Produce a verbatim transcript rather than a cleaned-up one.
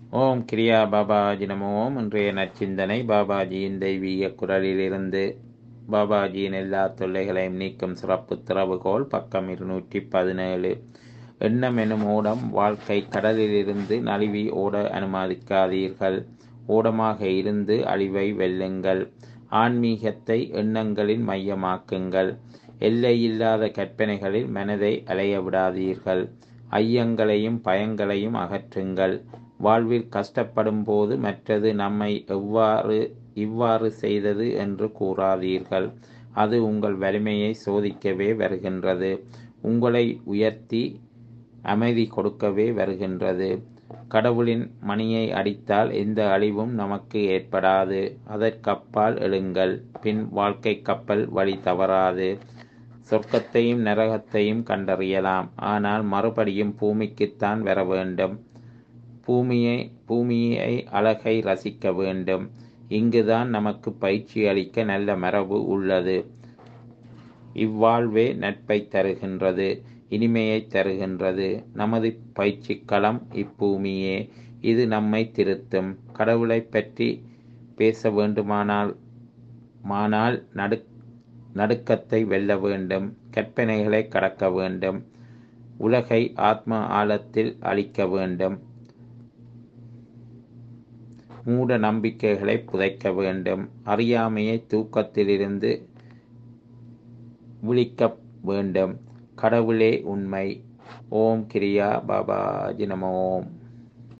ஓம் கிரியா பாபாஜி நமோ ஓம். இன்றைய நற்சிந்தனை பாபாஜியின் தெய்வீக குரலிலிருந்து. பாபாஜியின் எல்லா தொல்லைகளையும் நீக்கும் சிறப்பு திறவுகோல். பக்கம் இருநூற்றி பதினேழு. எண்ணம் எனும் ஓடம் வாழ்க்கை கடலிலிருந்து நழுவி ஓட அனுமதிக்காதீர்கள். ஓடமாக இருந்து அழிவை வெல்லுங்கள். ஆன்மீகத்தை எண்ணங்களின் மையமாக்குங்கள். எல்லையில்லாத கற்பனைகளில் மனதை அலைய விடாதீர்கள். ஐயங்களையும் பயங்களையும் அகற்றுங்கள். வாழ்வில் கஷ்டப்படும் போது மற்றது நம்மை எவ்வாறு இவ்வாறு செய்தது என்று கூறாதீர்கள். அது உங்கள் வலிமையை சோதிக்கவே வருகின்றது. உங்களை உயர்த்தி அமைதி கொடுக்கவே வருகின்றது. கடவுளின் மணியை அடித்தால் எந்த அழிவும் நமக்கு ஏற்படாது. அதற்கப்பால் எழுங்கள். பின் வாழ்க்கை கப்பல் வழி தவறாது. சொர்க்கத்தையும் நரகத்தையும் கண்டறியலாம். ஆனால் மறுபடியும் பூமிக்குத்தான் வர வேண்டும். பூமியை பூமியை அழகை ரசிக்க வேண்டும். இங்குதான் நமக்கு பயிற்சி அளிக்க நல்ல மரபு உள்ளது. இவ்வாழ்வே நட்பை தருகின்றது, இனிமையை தருகின்றது. நமது பயிற்சி களம் இப்பூமியே. இது நம்மை திருத்தும். கடவுளை பற்றி பேச வேண்டுமானால் மானால் நடு நடுக்கத்தை வெல்ல வேண்டும். கற்பனைகளை கடக்க வேண்டும். உலகை ஆத்ம ஆழத்தில் அழிக்க வேண்டும். மூட நம்பிக்கைகளை புதைக்க வேண்டும். அறியாமையை தூக்கத்திலிருந்து விழிக்க வேண்டும். கடவுளே உண்மை. ஓம் கிரியா பாபாஜி நமோ ஓம்.